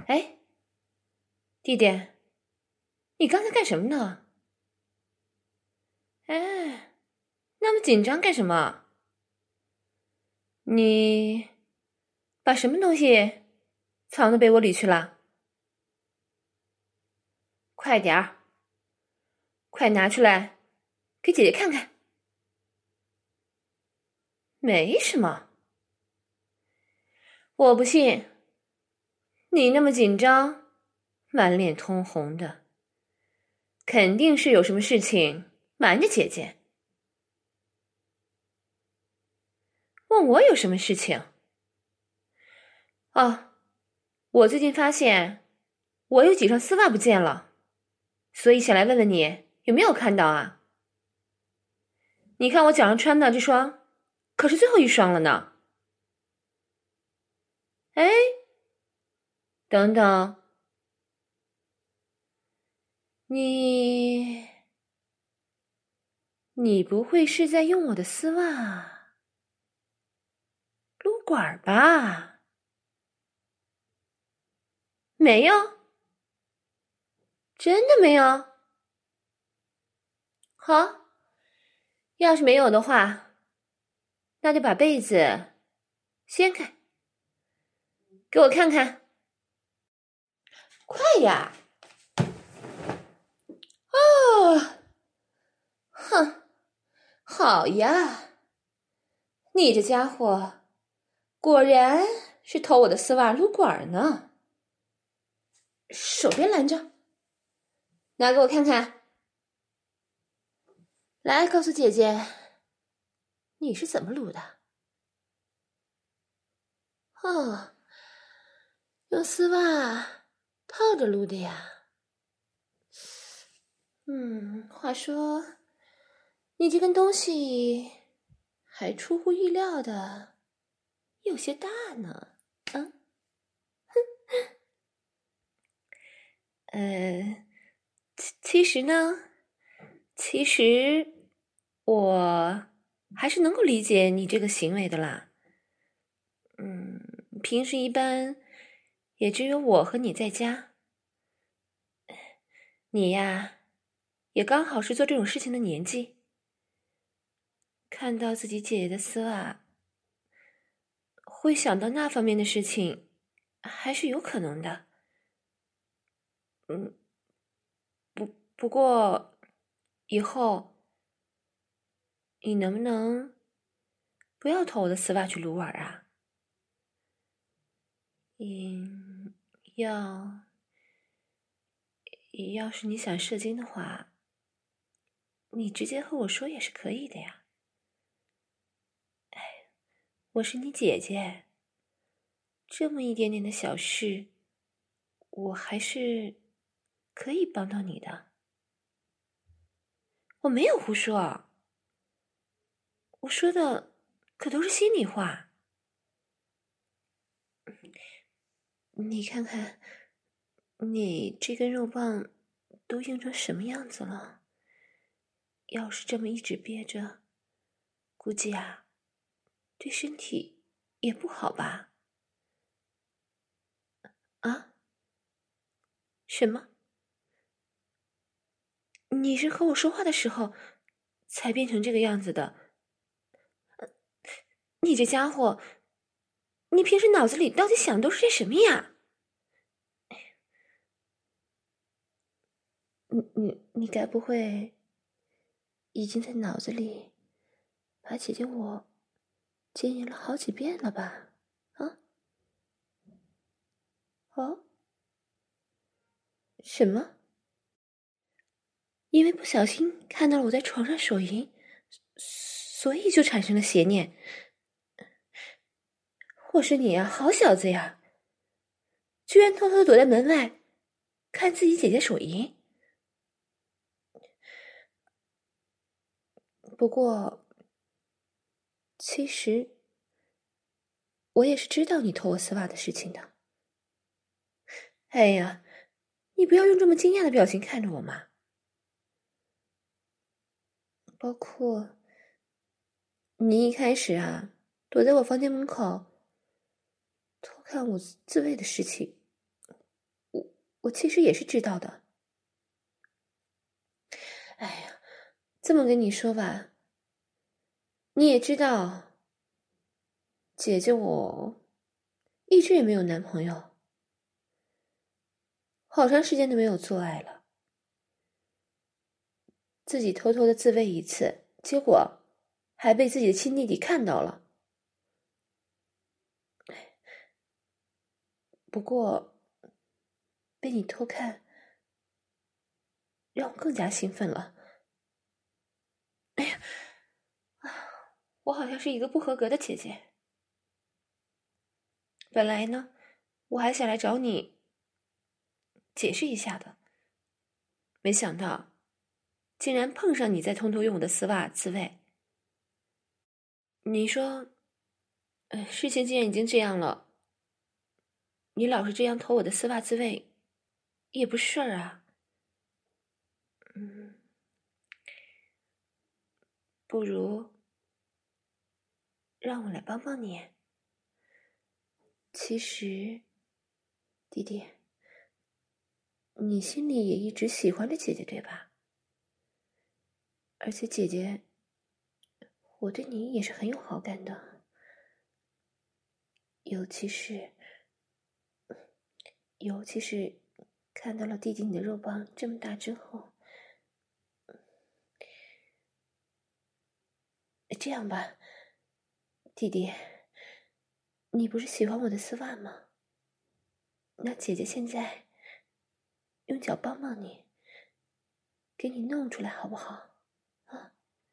哎，弟弟，你刚才干什么呢？哎，那么紧张干什么？你把什么东西藏到被窝里去了？快点儿，快拿出来，给姐姐看看。没什么，我不信。你那么紧张，满脸通红的，肯定是有什么事情瞒着姐姐。问我有什么事情？哦，我最近发现我有几双丝袜不见了，所以想来问问你有没有看到啊？你看我脚上穿的这双，可是最后一双了呢。哎，等等，你不会是在用我的丝袜撸管吧？没有，真的没有。好，要是没有的话，那就把被子掀开，给我看看。快呀！哦，哼，好呀，你这家伙果然是偷我的丝袜撸管呢。手别拦着，拿给我看看。来，告诉姐姐，你是怎么撸的？哦，用丝袜套着撸的呀。话说，你这根东西还出乎意料的有些大呢。其实呢，其实我还是能够理解你这个行为的啦。平时一般也只有我和你在家，你呀，也刚好是做这种事情的年纪。看到自己姐姐的丝袜，会想到那方面的事情，还是有可能的。不过以后你能不能不要偷我的丝袜去撸玩啊？要要是你想射精的话，你直接和我说也是可以的呀。我是你姐姐，这么一点点的小事，我还是可以帮到你的。我没有胡说，我说的可都是心里话。你看看，你这根肉棒都硬成什么样子了？要是这么一直憋着，估计啊，对身体也不好吧？啊？什么？你是和我说话的时候才变成这个样子的？你这家伙，你平时脑子里到底想的都是些什么呀？你该不会已经在脑子里把姐姐我奸淫了好几遍了吧？啊？哦？什么？因为不小心看到了我在床上手淫，所以就产生了邪念。我说你呀，好小子呀，居然偷偷躲在门外看自己姐姐手淫。不过，其实我也是知道你偷我丝袜的事情的。哎呀，你不要用这么惊讶的表情看着我嘛。包括你一开始啊，躲在我房间门口偷看我自慰的事情， 我其实也是知道的。哎呀，这么跟你说吧，你也知道，姐姐我一直也没有男朋友，好长时间都没有做爱了，自己偷偷的自慰一次，结果还被自己的亲弟弟看到了。不过被你偷看，让我更加兴奋了。哎呀，我好像是一个不合格的姐姐。本来呢，我还想来找你解释一下的，没想到竟然碰上你在偷偷用我的丝袜自慰。你说，事情既然已经这样了，你老是这样偷我的丝袜自慰，也不是事儿啊。不如让我来帮帮你。其实，弟弟，你心里也一直喜欢着姐姐，对吧？而且姐姐，我对你也是很有好感的，尤其是看到了弟弟你的肉棒这么大之后。这样吧，弟弟，你不是喜欢我的丝袜吗？那姐姐现在用脚帮帮你，给你弄出来好不好？啊，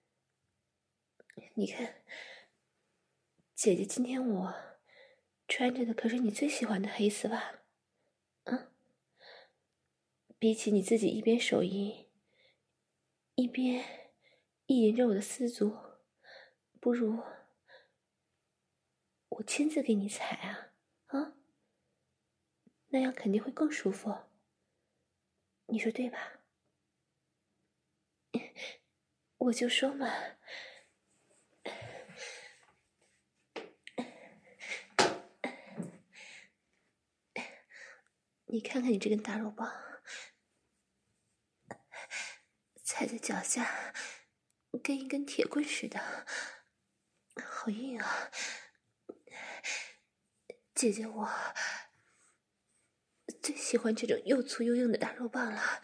你看，姐姐今天我穿着的可是你最喜欢的黑丝袜，啊，比起你自己一边手淫，一边意淫着我的丝足，不如我亲自给你踩啊，啊，那样肯定会更舒服，你说对吧？我就说嘛，你看看你这根大肉棒，踩在脚下，跟一根铁棍似的，好硬啊！姐姐我最喜欢这种又粗又硬的大肉棒了。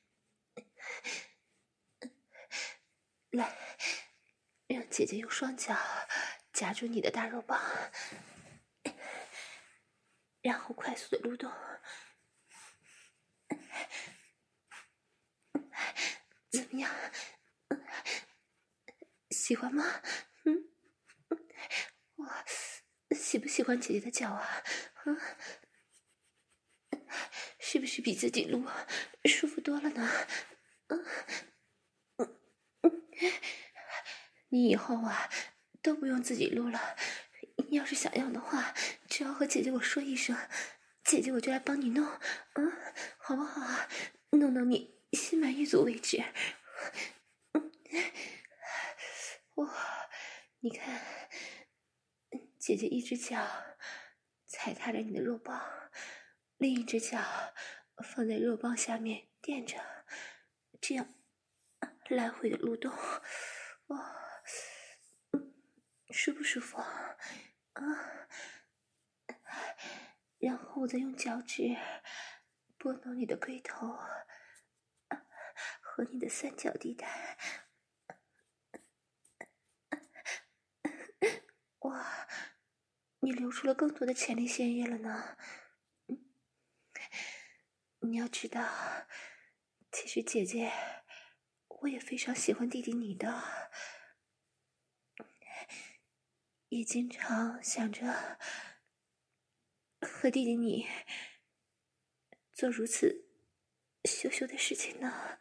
来，让姐姐用双脚夹住你的大肉棒，然后快速的撸动。怎么样？喜欢吗？我喜不喜欢姐姐的脚啊？是不是比自己撸舒服多了呢？你以后啊都不用自己撸了，你要是想要的话，只要和姐姐我说一声，姐姐我就来帮你弄，好不好啊？弄到你心满意足为止。哇，你看，姐姐一只脚踩踏着你的肉棒，另一只脚放在肉棒下面垫着，这样来回的蠕动，哇，舒不舒服啊？然后我再用脚趾拨弄你的龟头和你的三角地带。哇，你流出了更多的前列腺液了呢。你要知道，其实姐姐我也非常喜欢弟弟你的，也经常想着和弟弟你做如此羞羞的事情呢。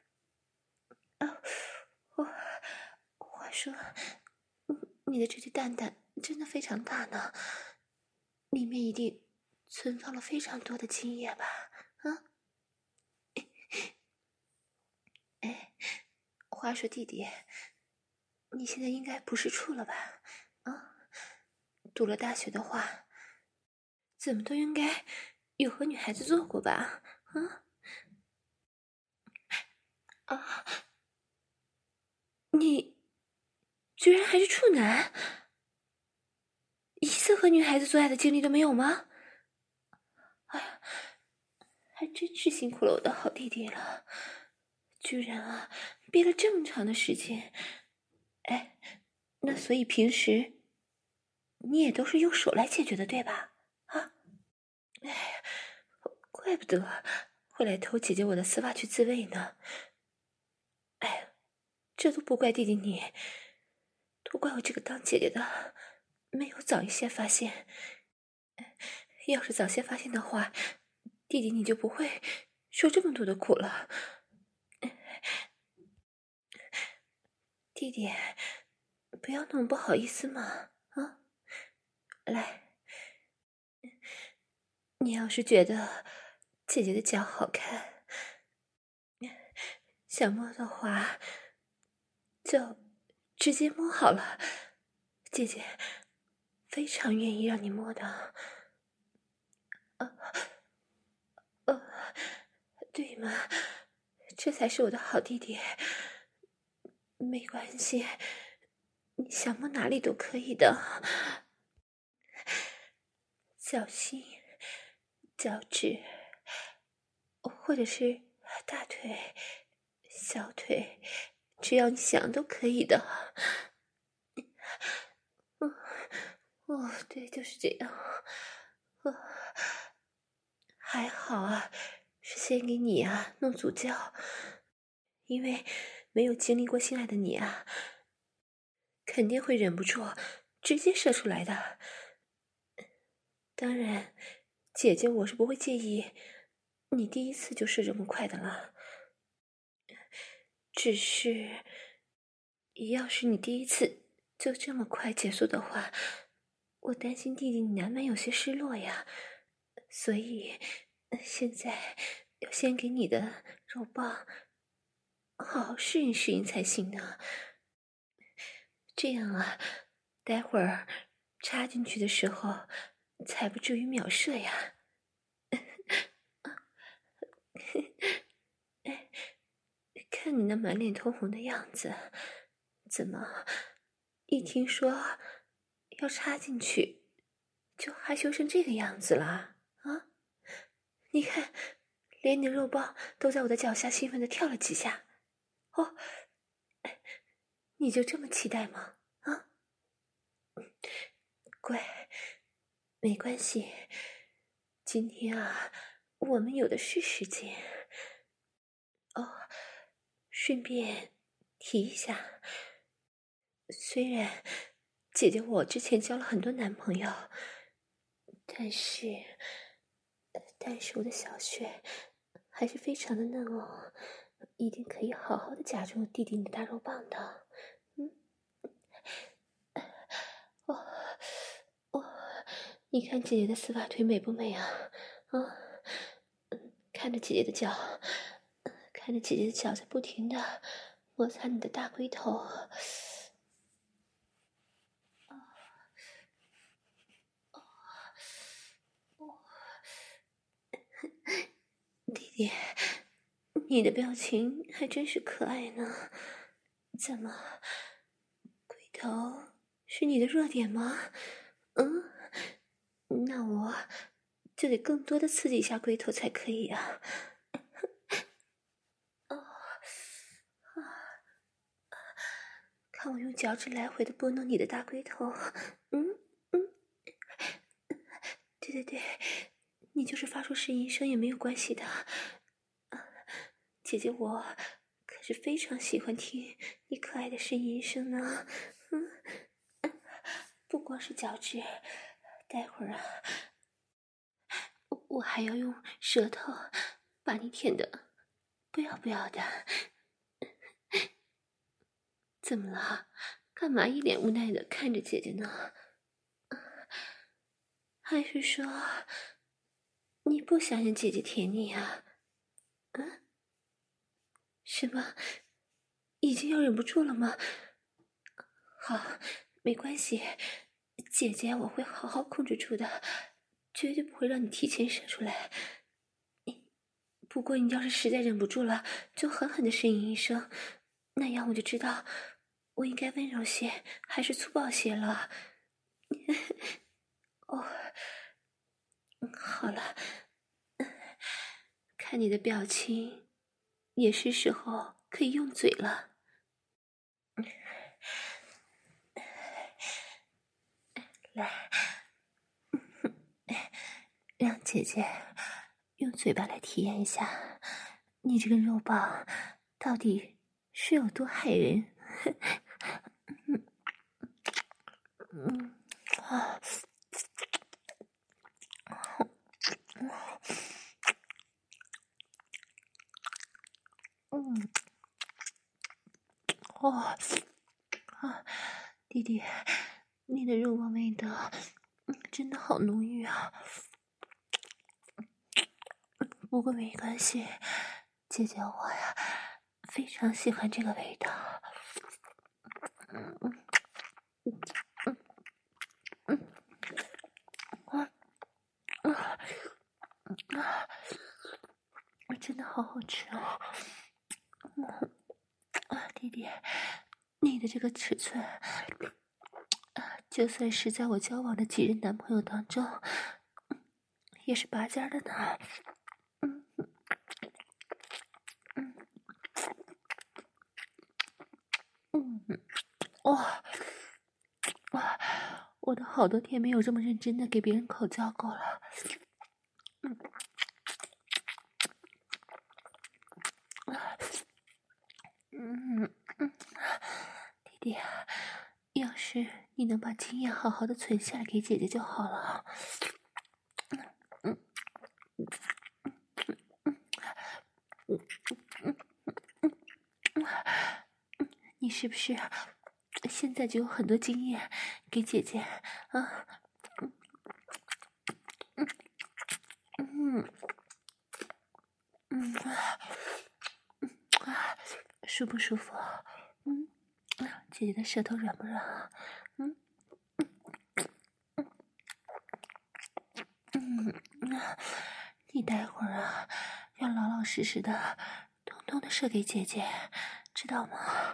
话说，你的这对蛋蛋真的非常大呢，里面一定存放了非常多的精液吧？啊？哎，话说弟弟，你现在应该不是处了吧？啊，读了大学的话，怎么都应该有和女孩子做过吧？ 啊！你居然还是处男，一次和女孩子做爱的经历都没有吗？哎呀，还真是辛苦了我的好弟弟了，居然啊憋了这么长的时间。哎，那所以平时你也都是用手来解决的，对吧？啊，哎，怪不得会来偷姐姐我的丝袜去自慰呢。哎，这都不怪弟弟你，都怪我这个当姐姐的没有早一些发现。要是早些发现的话，弟弟你就不会受这么多的苦了。弟弟，不要那么不好意思嘛，啊！来，你要是觉得姐姐的脚好看，想摸的话，就直接摸好了。姐姐非常愿意让你摸的。对嘛，这才是我的好弟弟。没关系，你想摸哪里都可以的。脚心、脚趾，或者是大腿、小腿，只要你想都可以的。对，就是这样。还好啊，是先给你啊弄足教，因为没有经历过性爱的你啊，肯定会忍不住直接射出来的。当然，姐姐我是不会介意你第一次就射这么快的了，只是要是你第一次就这么快结束的话，我担心弟弟你难免有些失落呀，所以现在要先给你的肉棒好好适应适应才行呢。这样啊，待会儿插进去的时候才不至于秒射呀。看你那满脸通红的样子，怎么一听说要插进去就害羞成这个样子了啊？你看，连你的肉棒都在我的脚下兴奋地跳了几下。哦，你就这么期待吗？啊？乖，没关系，今天啊，我们有的是时间。哦，顺便提一下，虽然姐姐我之前交了很多男朋友，但是我的小穴还是非常的嫩哦，一定可以好好的夹住弟弟你的大肉棒的。哦，你看姐姐的丝袜腿美不美啊？啊，看着姐姐的脚，看着姐姐的脚在不停的摩擦你的大龟头。弟弟，你的表情还真是可爱呢。怎么，龟头是你的弱点吗？那我就得更多的刺激一下龟头才可以啊。看我用脚趾来回的拨弄你的大龟头。对，你就是发出呻吟声也没有关系的。姐姐我可是非常喜欢听你可爱的呻吟声呢。不光是脚趾，待会儿啊，我还要用舌头把你舔的不要不要的。怎么了？干嘛一脸无奈的看着姐姐呢？还是说你不想让姐姐舔你啊？什么？已经要忍不住了吗？好，没关系，姐姐我会好好控制住的，绝对不会让你提前射出来。 不过你要是实在忍不住了，就狠狠地呻吟一声，那样我就知道我应该温柔些还是粗暴些了。哦，好了，看你的表情，也是时候可以用嘴了。来，让姐姐用嘴巴来体验一下，你这个肉棒到底是有多害人。弟弟，你的肉棒味道真的好浓郁啊。不过没关系，姐姐我呀非常喜欢这个味道。真的好好吃哦。弟弟，你的这个尺寸就算是在我交往的几任男朋友当中也是拔尖的呢。哇，我都好多天没有这么认真的给别人口交过了。弟弟，要是你能把经验好好的存下来给姐姐就好了。你是不是现在就有很多经验给姐姐啊？舒不舒服？姐姐的舌头软不软啊？你待会儿啊，要老老实实的，通通的射给姐姐，知道吗？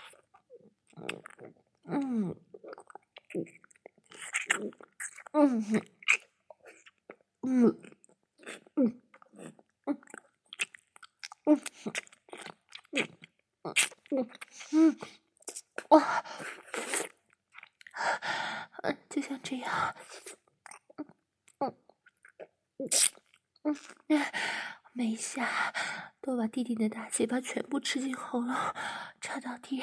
哇，就像这样。每一下都把弟弟的大嘴巴全部吃进喉咙，插到底。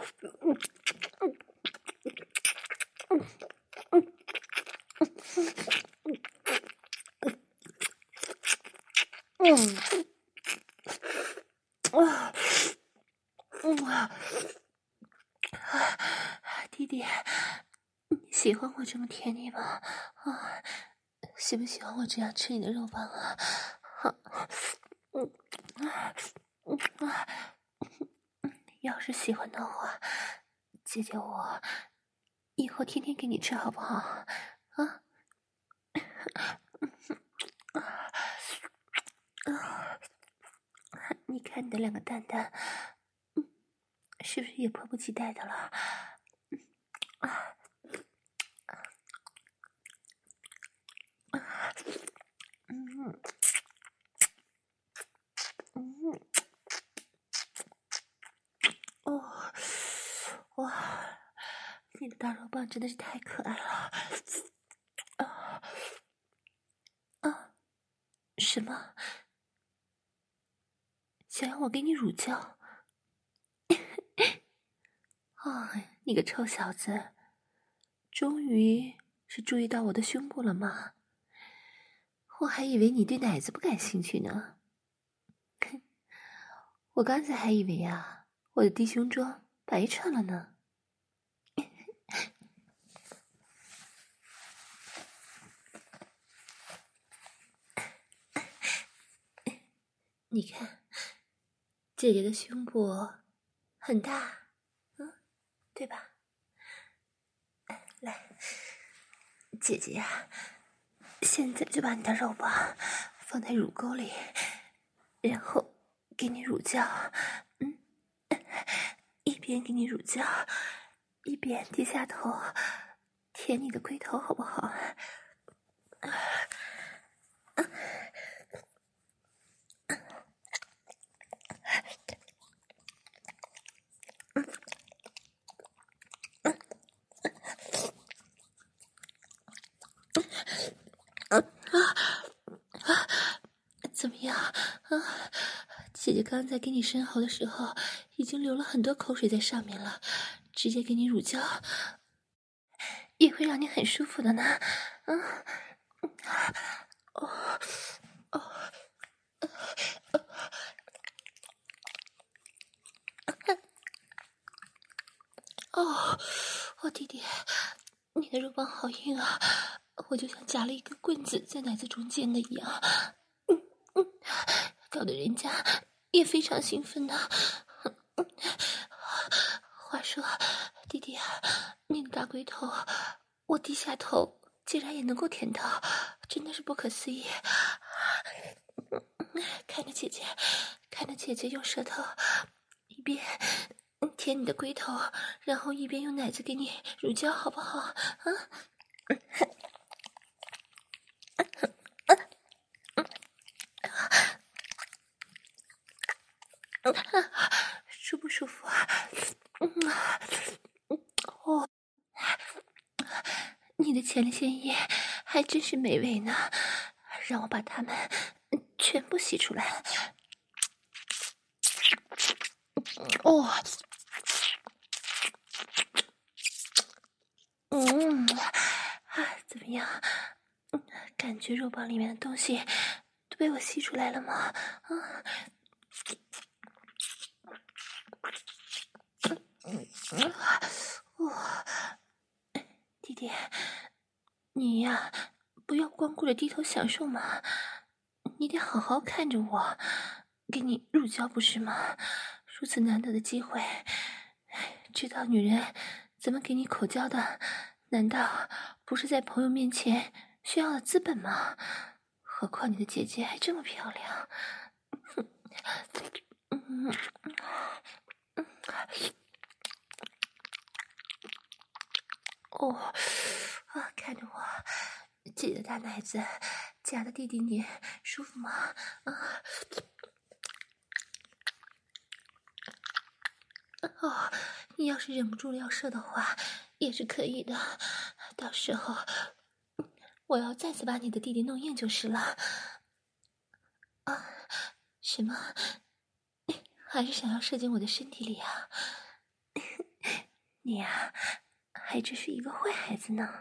弟弟，你喜欢我这么舔你吗？喜不喜欢我这样吃你的肉棒啊？要是喜欢的话，姐姐我以后天天给你吃好不好？啊？你看你的两个蛋蛋，是不是也迫不及待的了？哇，你的大肉棒真的是太可爱了！什么？想要我给你乳胶？你个臭小子，终于是注意到我的胸部了吗？我还以为你对奶子不感兴趣呢。我刚才还以为啊，我的低胸装白穿了呢。你看，姐姐的胸部很大，对吧？来，姐姐呀，现在就把你的肉棒放在乳沟里， 然后给你乳胶，一边给你乳胶，一边低下头舔你的龟头，好不好？怎么样啊？姐姐刚才给你生蚝的时候，已经流了很多口水在上面了，直接给你乳胶，也会让你很舒服的呢。弟弟，你的肉棒好硬啊，我就像夹了一根棍子在奶子中间的一样，搞得人家也非常兴奋呢。话说，弟弟啊，你的大龟头，我低下头竟然也能够舔到，真的是不可思议。看着姐姐用舌头一边舔你的龟头，然后一边用奶子给你乳胶，好不好？舒不舒服啊？你的前列腺液还真是美味呢，让我把它们全部吸出来。怎么样？感觉肉棒里面的东西都被我吸出来了吗？弟弟，你呀，不要光顾着低头享受嘛，你得好好看着我，给你乳胶不是吗？如此难得的机会，知道女人怎么给你口交的，难道不是在朋友面前炫耀的资本吗？何况你的姐姐还这么漂亮。看着我姐的大奶子夹的弟弟你舒服吗？你要是忍不住了要射的话也是可以的，到时候我要再次把你的弟弟弄硬就是了。什么？还是想要射进我的身体里啊？你呀，还真是一个坏孩子呢。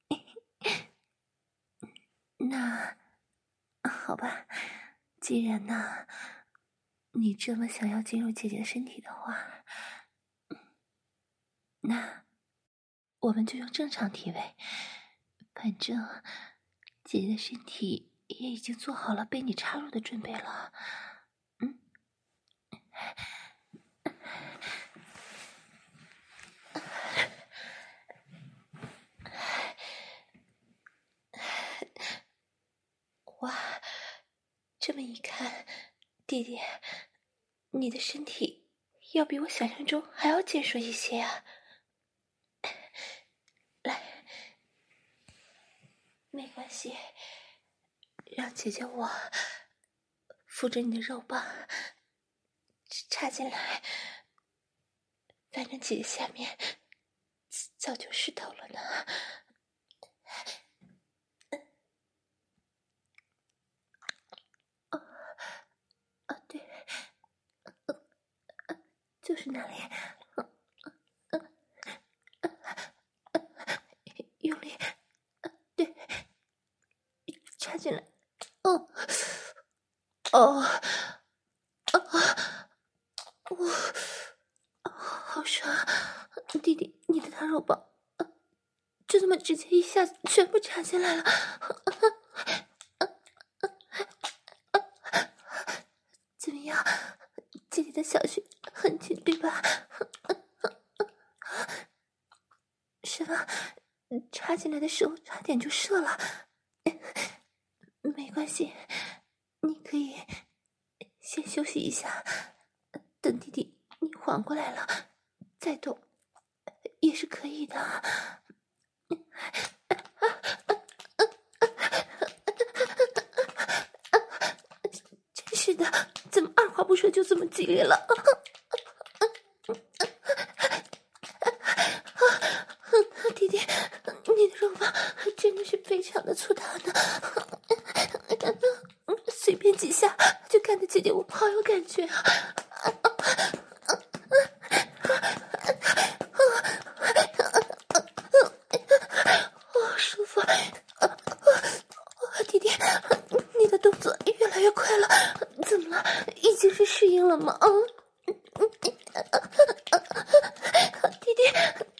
那好吧，既然呢你这么想要进入姐姐的身体的话，那我们就用正常体位，反正姐姐的身体也已经做好了被你插入的准备了。哇，这么一看，弟弟，你的身体要比我想象中还要健硕一些啊！来，没关系，让姐姐我扶着你的肉棒插进来，反正姐姐下面早就湿透了呢。对，就是那里，用力，对，插进来，好爽！弟弟，你的大肉棒，就这么直接一下子全部插进来了。怎么样？姐姐的小穴很紧，对吧？是吧？插进来的时候差点就射了。没关系，你可以先休息一下，等弟弟你缓过来了再动也是可以的。真是的，怎么二话不说就这么激烈了？弟弟，你的肉棒真的是非常的粗大呢，随便几下就看得姐姐我好有感觉啊！舒服！弟弟，你的动作越来越快了，怎么了？已经是适应了吗？弟弟。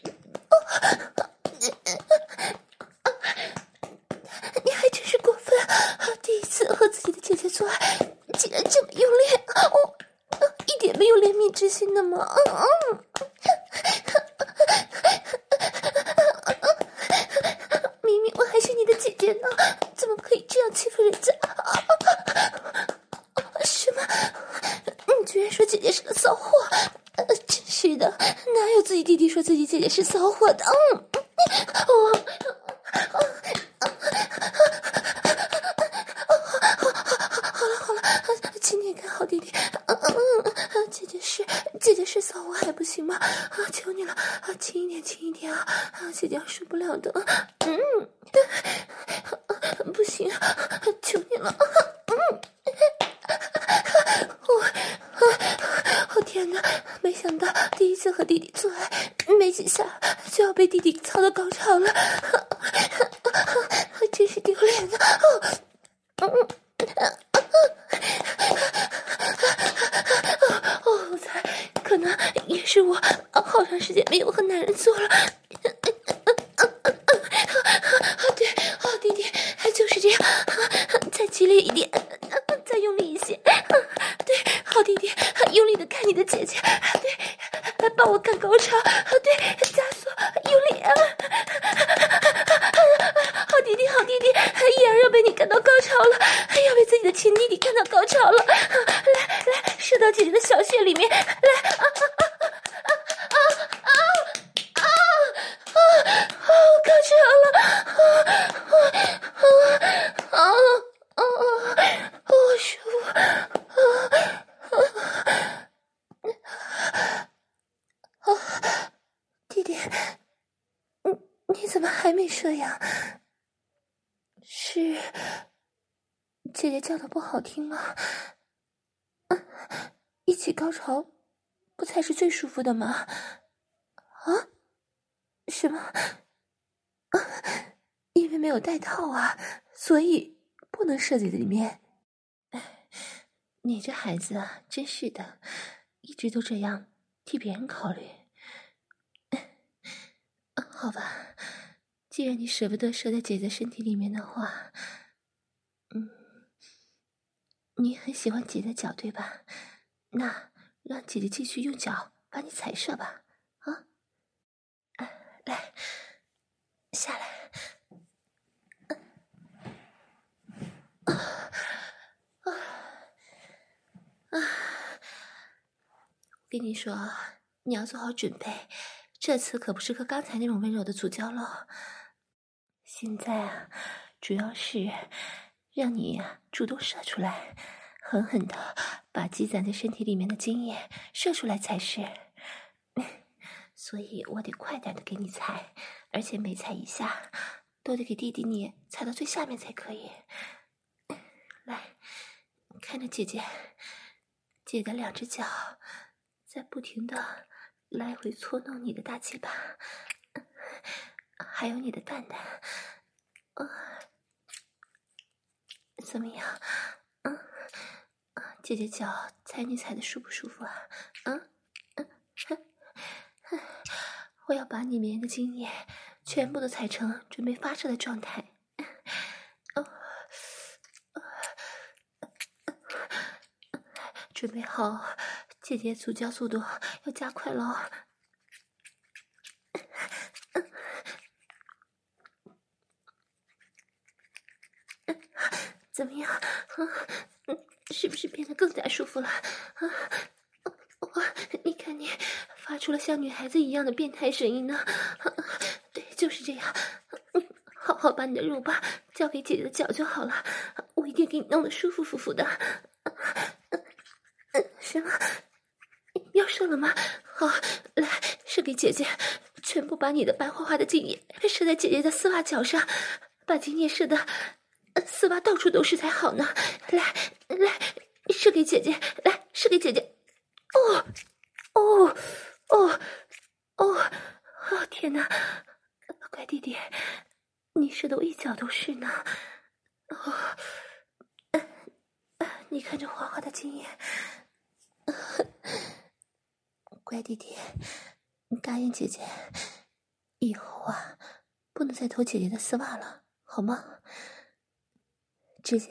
你还真是过分！第一次和自己的姐姐做爱，竟然这么用力，一点没有怜悯之心的吗？明明我还是你的姐姐呢，怎么可以这样欺负人家？什么？你居然说姐姐是个骚货？真是的，哪有自己弟弟说自己姐姐是骚货的？好了，请你看好弟弟。姐姐是骚货还不行吗？求你了，轻一点啊！姐姐受不了的。不行，求你了。天哪！没想到第一次和弟弟做爱，没几下就要被弟弟操到高潮了，真是丢脸啊！我猜可能也是我好长时间没有和男人做了。对，弟弟就是这样，再激烈一点，再用力一些。对，好弟弟，用力的看你的姐姐。对，帮我看高潮。对，加速，用力。好弟弟，依然要被你看到高潮了，要被自己的亲弟弟看到高潮了。来，射到姐姐的小穴里面。来，高潮了！舒服。弟弟，你怎么还没射呀？是姐姐叫的不好听吗？一起高潮不才是最舒服的吗？什么？因为没有带套啊，所以不能射在里面。你这孩子啊，真是的，一直都这样替别人考虑。好吧，既然你舍不得射在姐姐身体里面的话，你很喜欢姐的脚对吧？那让姐姐继续用脚把你踩射吧。来，下来。跟你说，你要做好准备，这次可不是和刚才那种温柔的足交了。现在啊，主要是让你主动射出来，狠狠的把积攒在身体里面的精液射出来才是。所以我得快点的给你踩，而且每踩一下都得给弟弟你踩到最下面才可以。来，看着姐的两只脚在不停的来回搓弄你的大鸡巴，还有你的蛋蛋。怎么样？姐姐脚踩你踩的舒不舒服啊？我要把里面的精液全部都踩成准备发射的状态。准备好，姐姐足交速度要加快了。怎么样？ 是不是变得更加舒服了？啊，哇，你看你发出了像女孩子一样的变态声音呢。对，就是这样。好好把你的肉棒交给姐姐的脚就好了，我一定给你弄得舒舒服服的。什么？要射了吗？好，来，射给姐姐，全部把你的白花花的精液射在姐姐的丝袜脚上，把精液射的丝袜到处都是才好呢。来，射给姐姐，来，射给姐姐。哦，哦，哦，哦，天哪！乖弟弟，你射的我一脚都是呢。哦，你看这滑滑的精液。乖弟弟，你答应姐姐，以后啊，不能再偷姐姐的丝袜了，好吗？